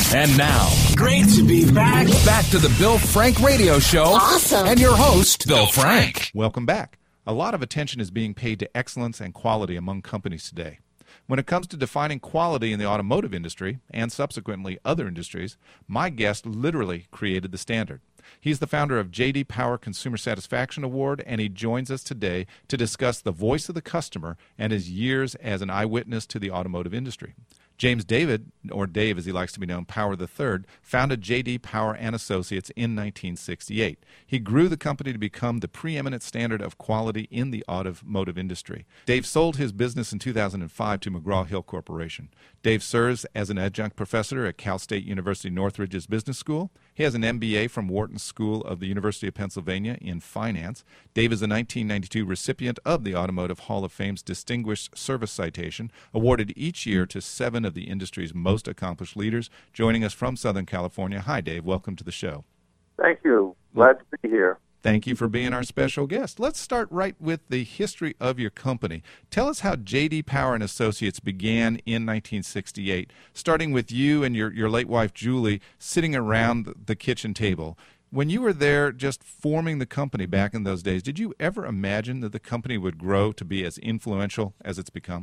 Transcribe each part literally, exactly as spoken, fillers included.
And now, great to be back. Back to the Bill Frank Radio Show. Awesome. And your host, Bill Frank. Welcome back. A lot of attention is being paid to excellence and quality among companies today. When it comes to defining quality in the automotive industry, and subsequently other industries, my guest literally created the standard. He's the founder of J D Power Consumer Satisfaction Award, and he joins us today to discuss the voice of the customer and his years as an eyewitness to the automotive industry. James David, or Dave as he likes to be known, Power the Third, founded J D Power and Associates in nineteen sixty-eight. He grew the company to become the preeminent standard of quality in the automotive industry. Dave sold his business in two thousand five to McGraw-Hill Corporation. Dave serves as an adjunct professor at Cal State University Northridge's Business School. He has an M B A from Wharton School of the University of Pennsylvania in finance. Dave is a nineteen ninety-two recipient of the Automotive Hall of Fame's Distinguished Service Citation, awarded each year to seven of the industry's most accomplished leaders. Joining us from Southern California. Hi, Dave. Welcome to the show. Thank you. Glad to be here. Thank you for being our special guest. Let's start right with the history of your company. Tell us how J D Power and Associates began in nineteen sixty-eight, starting with you and your, your late wife, Julie, sitting around the kitchen table. When you were there just forming the company back in those days, did you ever imagine that the company would grow to be as influential as it's become?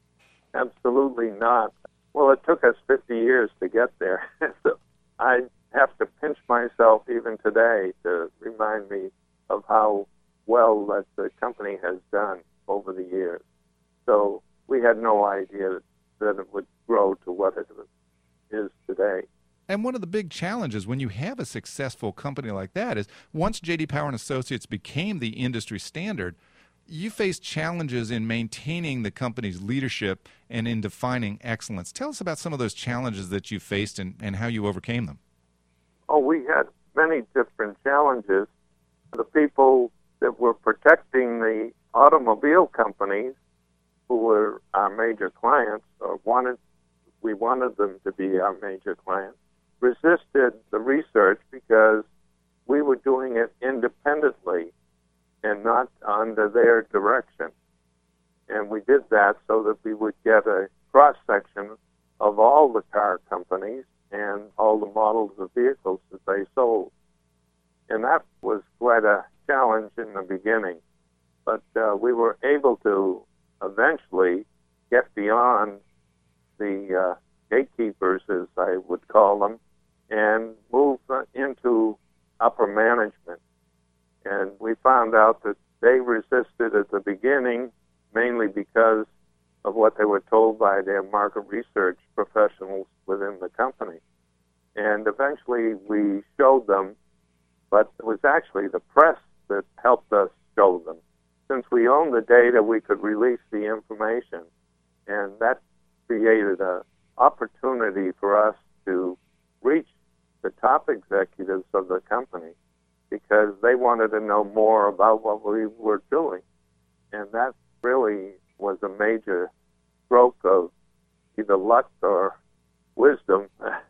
Absolutely not. Well, it took us fifty years to get there. So I have to pinch myself even today to remind me of how well that the company has done over the years. So we had no idea that it would grow to what it is today. And one of the big challenges when you have a successful company like that is once J D Power and Associates became the industry standard, you faced challenges in maintaining the company's leadership and in defining excellence. Tell us about some of those challenges that you faced and, and how you overcame them. Oh, we had many different challenges. The people that were protecting the automobile companies, who were our major clients, or wanted, we wanted them to be our major clients, resisted the research because we were doing it independently and not under their direction. And we did that so that we would get a cross-section of all the car companies and all the models of vehicles that they sold. And that was quite a challenge in the beginning. But uh, we were able to eventually get beyond the uh, gatekeepers, as I would call them, and move uh, into upper management. And we found out that they resisted at the beginning mainly because of what they were told by their market research professionals within the company. And eventually we showed them, but it was actually the press that helped us show them. Since we owned the data, we could release the information, and that created an opportunity for us to reach the top executives of the company, because they wanted to know more about what we were doing. And that really was a major stroke of either luck or wisdom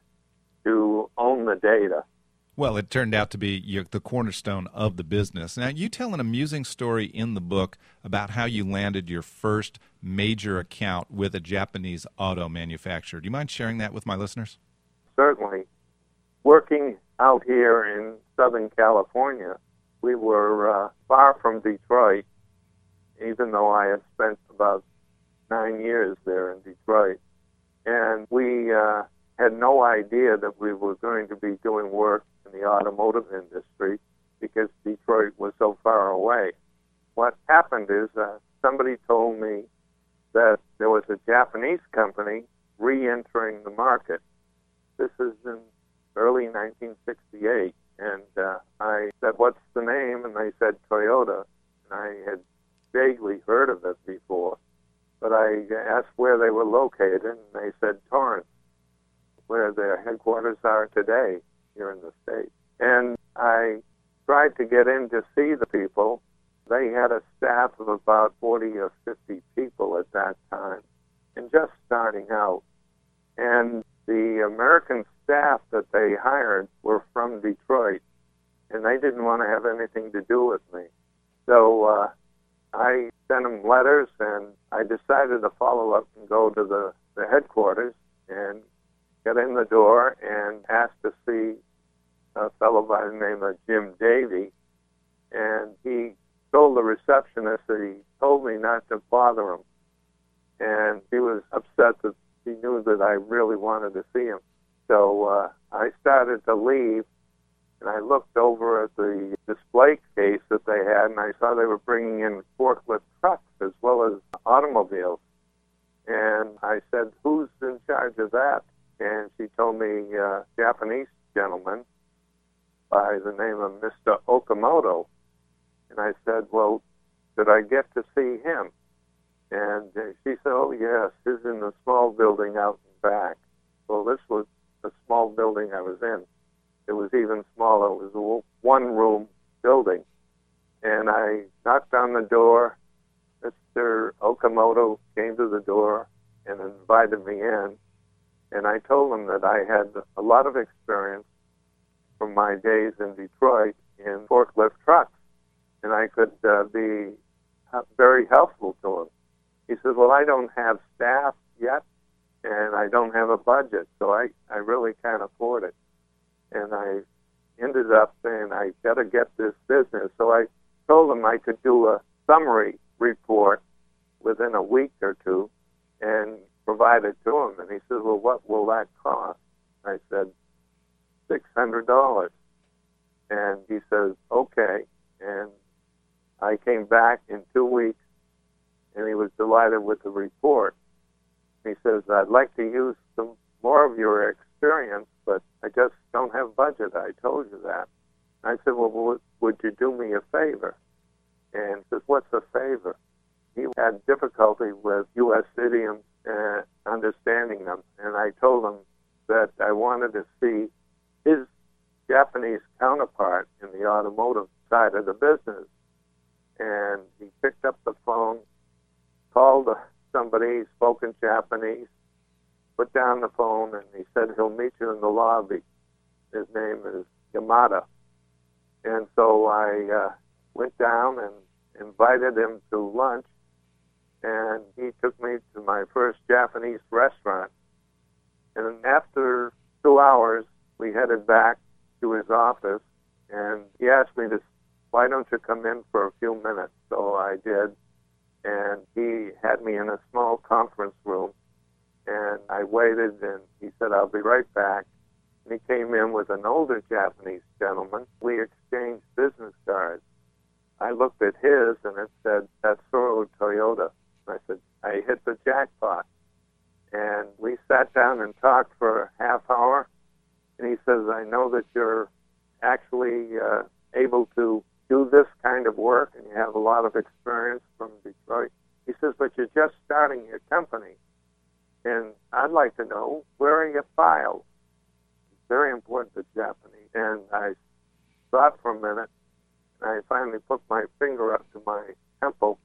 to own the data. Well, it turned out to be your, the cornerstone of the business. Now, you tell an amusing story in the book about how you landed your first major account with a Japanese auto manufacturer. Do you mind sharing that with my listeners? Certainly. Working out here in Southern California, we were uh, far from Detroit, even though I had spent about nine years there in Detroit. And we uh, had no idea that we were going to be doing work in the automotive industry because Detroit was so far away. What happened is uh, somebody told me that there was a Japanese company re-entering the market. This is in early nineteen sixty-eight, and uh, I said, "What's the name?" And they said Toyota, and I had vaguely heard of it before, but I asked where they were located, and they said Torrance, where their headquarters are today here in the States. And I tried to get in to see the people. They had a staff of about forty or fifty people at that time, and just starting out. And the American staff that they hired were from Detroit, and they didn't want to have anything to do with me. So uh, I sent them letters, and I decided to follow up and go to the, the headquarters and got in the door and asked to see a fellow by the name of Jim Davey, and he told the receptionist that he told me not to bother him, and he was upset that he knew that I really wanted to see him. So uh, I started to leave, and I looked over at the display case that they had, and I saw they were bringing in forklift trucks as well as automobiles. And I said, "Who's in charge of that?" And she told me a Japanese gentleman by the name of Mister Okamoto. And I said, "Well, did I get to see him?" And she said, "Oh, yes, he's in the small building out in back." Well, this was the small building I was in. It was even smaller. It was a one-room building. And I knocked on the door. Mister Okamoto came to the door and invited me in. And I told him that I had a lot of experience from my days in Detroit in forklift trucks, and I could uh, be very helpful to him. He said, "Well, I don't have staff yet, and I don't have a budget, so I, I really can't afford it." And I ended up saying, "I got to get this business." So I told him I could do a summary report within a week or two and provide it to him. And he said, "Well, what will that cost?" I said, six hundred dollars. And he says, "Okay." And I came back in two weeks, and he was delighted with the report. He says, "I'd like to use some more of your experience, but I just don't have budget. I told you that." I said, "Well, would, would you do me a favor?" And he says, "What's a favor?" He had difficulty with U S idioms and understanding them, and I told him that I wanted to see his Japanese counterpart in the automotive side of the business. And he picked up the phone, called somebody, spoke in Japanese, put down the phone, and he said he'll meet you in the lobby. His name is Yamada. And so I uh, went down and invited him to lunch, and he took me to my first Japanese restaurant. And after two hours, we headed back to his office, and he asked me to, "Why don't you come in for a few minutes?" So I did, and he had me in a small conference room, and I waited, and he said, "I'll be right back." And he came in with an older Japanese gentleman. We exchanged business cards. I looked at his, and it said, "Tatsuro Toyota." I said, "I hit the jackpot." And we sat down and talked for a half hour. And he says, "I know that you're actually uh, able to do this kind of work, and you have a lot of experience from Detroit." He says, "But you're just starting your company, and I'd like to know, where are your files?" It's very important to Japanese. And I thought for a minute, and I finally put my finger up to my temple,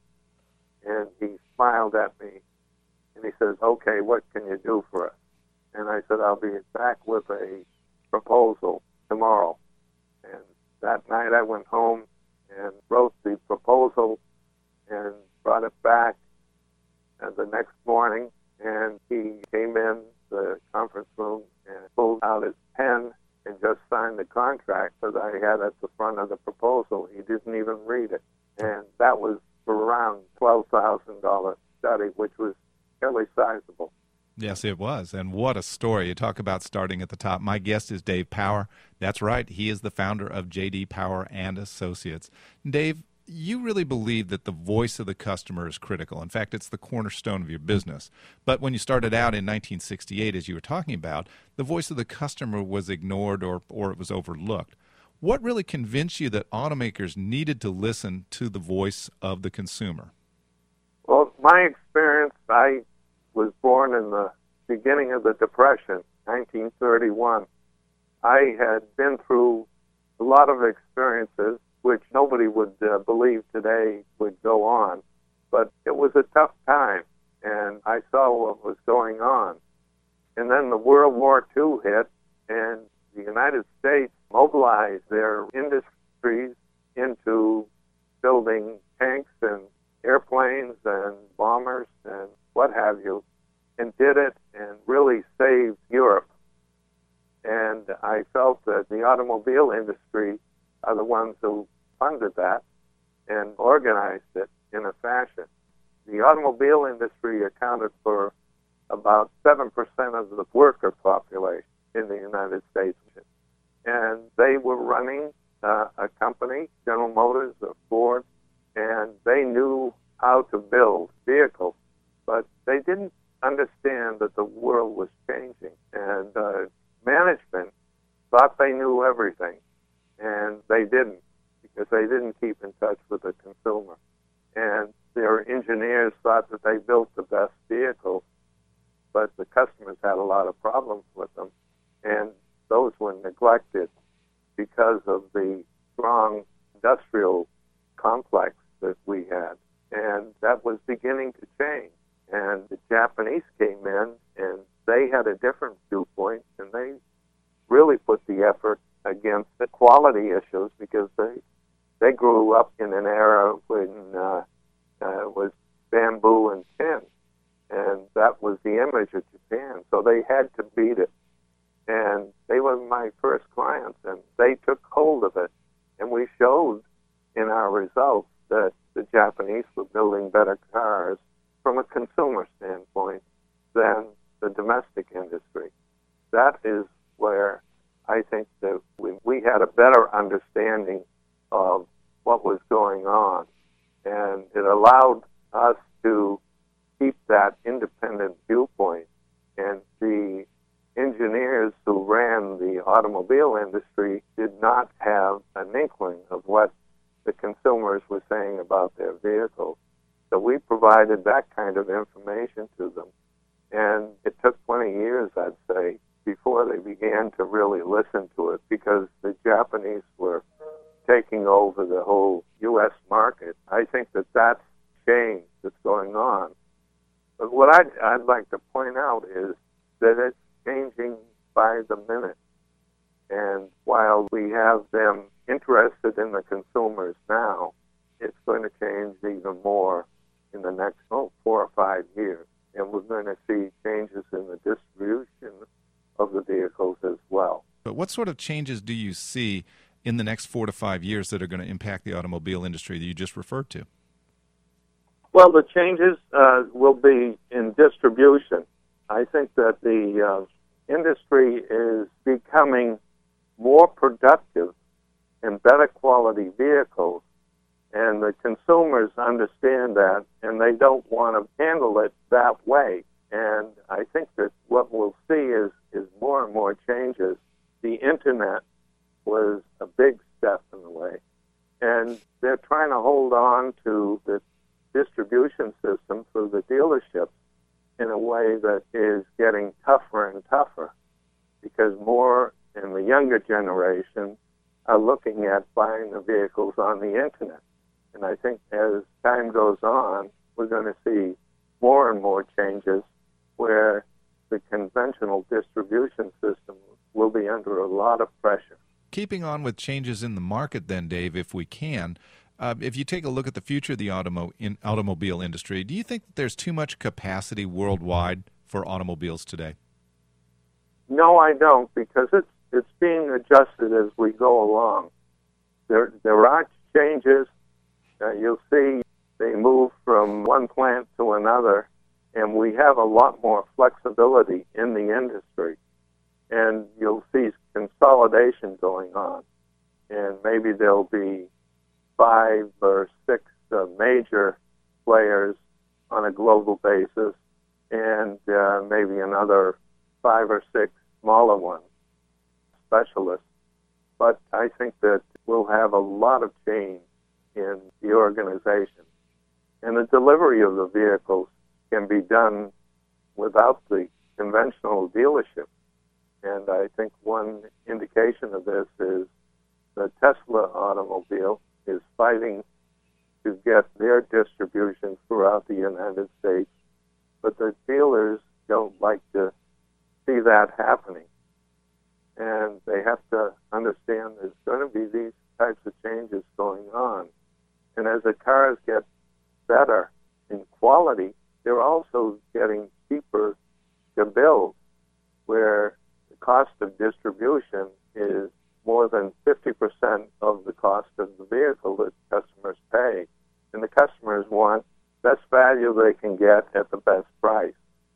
and he smiled at me, and he says, "Okay, what can you do for us?" And I said, "I'll be back with a proposal tomorrow." And that night I went home and wrote the proposal and brought it back and the next morning, and he came in the conference room and pulled out his pen and just signed the contract that I had at the front of the proposal. He didn't even read it. And that was for around twelve thousand dollars study, which was fairly sizable. Yes, it was. And what a story. You talk about starting at the top. My guest is Dave Power. That's right. He is the founder of J D Power and Associates. Dave, you really believe that the voice of the customer is critical. In fact, it's the cornerstone of your business. But when you started out in nineteen sixty-eight, as you were talking about, the voice of the customer was ignored or, or it was overlooked. What really convinced you that automakers needed to listen to the voice of the consumer? Well, my experience, I was born in the beginning of the Depression, nineteen thirty-one. I had been through a lot of experiences which nobody would uh, believe today would go on, but it was a tough time, and I saw what was going on. And then the World War Two hit, and the United States mobilized their industries into building tanks and airplanes and bombers and what have you, and did it and really saved Europe. And I felt that the automobile industry are the ones who funded that and organized it in a fashion. The automobile industry accounted for about seven percent of the worker population in the United States. And they were running uh, a company, General Motors or Ford, and they knew how to build vehicles, but they didn't understand that the world was changing. And uh, management thought they knew everything, and they didn't, because they didn't keep in touch with the consumer. And their engineers thought that they built the best vehicles, but the customers had a lot of problems with them, and those were neglected because of the strong industrial complex that we had. And that was beginning to change. And the Japanese came in, and they had a different viewpoint, and they really put the effort against the quality issues, because they they grew up in an era when uh, uh, it was bamboo and tin, and that was the image of Japan. So they had to beat it. And they were my first clients, and they took hold of it. And we showed in our results that the Japanese were building better cars from a consumer standpoint than the domestic industry. That is where I think that we, we had a better understanding of what was going on, and it allowed us to keep that independent viewpoint. And the engineers who ran the automobile industry did not have an inkling of what the consumers were saying about their vehicles. So we provided that kind of information to them. And it took twenty years, I'd say, before they began to really listen to it, because the Japanese were taking over the whole U S market. I think that that's change that's going on. But what I'd, I'd like to point out is that it's changing by the minute. And while we have them interested in the consumers now, it's going to change even more in the next oh, four or five years. And we're going to see changes in the distribution of the vehicles as well. But what sort of changes do you see in the next four to five years that are going to impact the automobile industry that you just referred to? Well, the changes uh, will be in distribution. I think that the uh, industry is becoming more productive and better quality vehicles, and the consumers understand that, and they don't want to handle it that way. And I think that what we'll see is, is more and more changes. The Internet was a big step in the way, and they're trying to hold on to the distribution system through the dealerships in a way that is getting tougher and tougher, because more and the younger generation are looking at buying the vehicles on the Internet. And I think as time goes on, we're going to see more and more changes where the conventional distribution system will be under a lot of pressure. Keeping on with changes in the market then, Dave, if we can, uh, if you take a look at the future of the automo- in automobile industry, do you think that there's too much capacity worldwide for automobiles today? No, I don't, because it's it's being adjusted as we go along. There there are changes. Uh, you'll see they move from one plant to another, and we have a lot more flexibility in the industry. And you'll see consolidation going on, and maybe there'll be five or six uh, major players on a global basis, and uh, maybe another five or six smaller ones, specialists. But I think that we'll have a lot of change in the organization. And the delivery of the vehicles can be done without the conventional dealership. And I think one indication of this is the Tesla automobile is fighting to get their distribution throughout the United States, but the dealers don't like to see that happening. And they have to understand there's going to be these types of changes going on. And as the cars get better in quality, they're also getting cheaper to build, where the cost of distribution is more than fifty percent of the cost of the vehicle that customers pay. And the customers want best value they can get at the best price.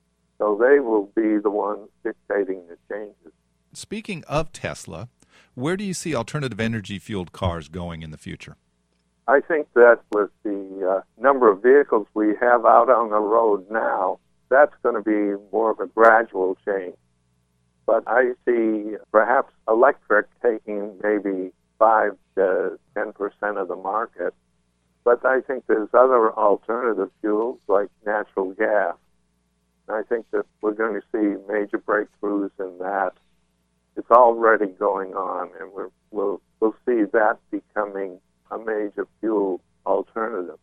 So they will be the ones dictating the changes. Speaking of Tesla, where do you see alternative energy-fueled cars going in the future? I think that with the uh, number of vehicles we have out on the road now, that's going to be more of a gradual change. But I see perhaps electric taking maybe five to ten percent of the market. But I think there's other alternative fuels like natural gas. I think that we're going to see major breakthroughs in that. It's already going on, and we're, we'll, we'll see that becoming a major fuel alternative.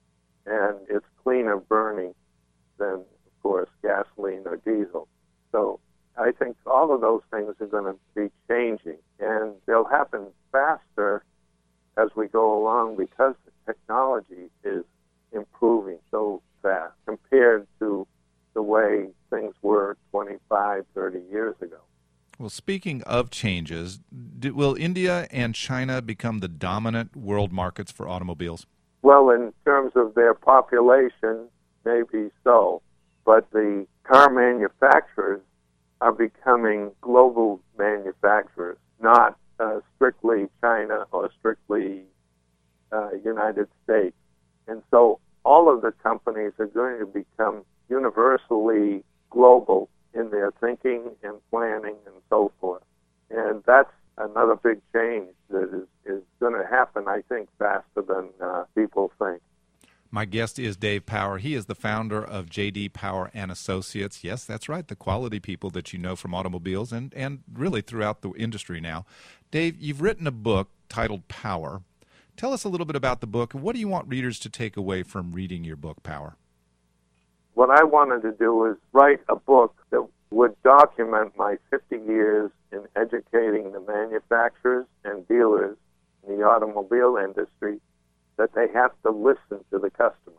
And it's cleaner burning than, of course, gasoline or diesel. So I think all of those things are going to be changing, and they'll happen faster as we go along because the technology is improving so fast compared to the way things were twenty-five, thirty years ago. Well, speaking of changes, do, will India and China become the dominant world markets for automobiles? Well, in terms of their population, maybe so. But the car manufacturers are becoming global manufacturers, not uh, strictly China or strictly uh, United States. And so all of the companies are going to become universally global in their thinking and planning and so forth. And that's another big change that is, is going to happen, I think, faster than uh, people think. My guest is Dave Power. He is the founder of J D Power and Associates. Yes, that's right, the quality people that you know from automobiles and, and really throughout the industry now. Dave, you've written a book titled Power. Tell us a little bit about the book. What do you want readers to take away from reading your book, Power? What I wanted to do is write a book that would document my fifty years in educating the manufacturers and dealers in the automobile industry that they have to listen to the customer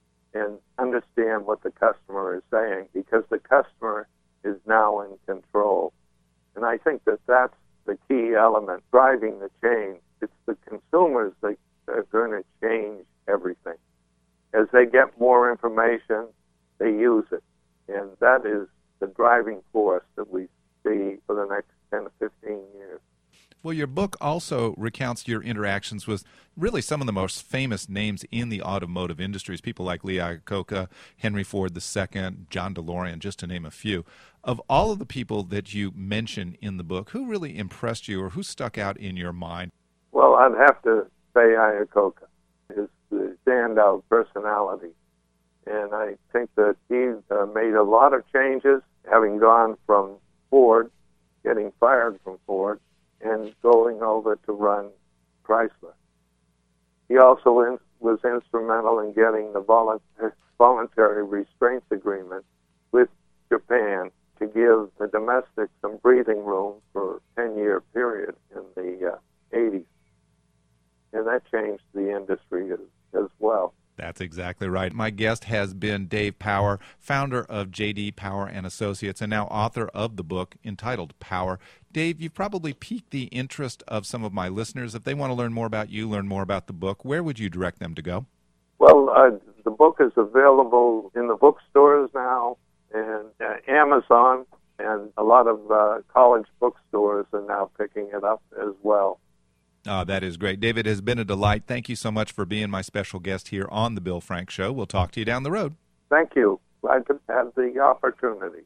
and understand what the customer is saying, because the customer is now in control. And I think that that's the key element driving the change. It's the consumers that are going to change everything. As they get more information, they use it. And that is the driving force that we see for the next ten to fifteen years. Well, your book also recounts your interactions with really some of the most famous names in the automotive industries, people like Lee Iacocca, Henry Ford the Second, John DeLorean, just to name a few. Of all of the people that you mention in the book, who really impressed you or who stuck out in your mind? Well, I'd have to say Iacocca. His the standout personality. And I think that he uh, made a lot of changes, having gone from Ford, getting fired from Ford, and going over to run Chrysler. He also in, was instrumental in getting the voluntary, voluntary restraints agreement with Japan to give the domestics some breathing room for a ten-year period in the uh, eighties. And that changed the industry as, as well. That's exactly right. My guest has been Dave Power, founder of J D Power and Associates, and now author of the book entitled Power. Dave, you've probably piqued the interest of some of my listeners. If they want to learn more about you, learn more about the book, where would you direct them to go? Well, uh, the book is available in the bookstores now, and uh, Amazon, and a lot of uh, college bookstores are now picking it up as well. Oh, that is great. David, it has been a delight. Thank you so much for being my special guest here on The Bill Frank Show. We'll talk to you down the road. Thank you. Glad to have the opportunity.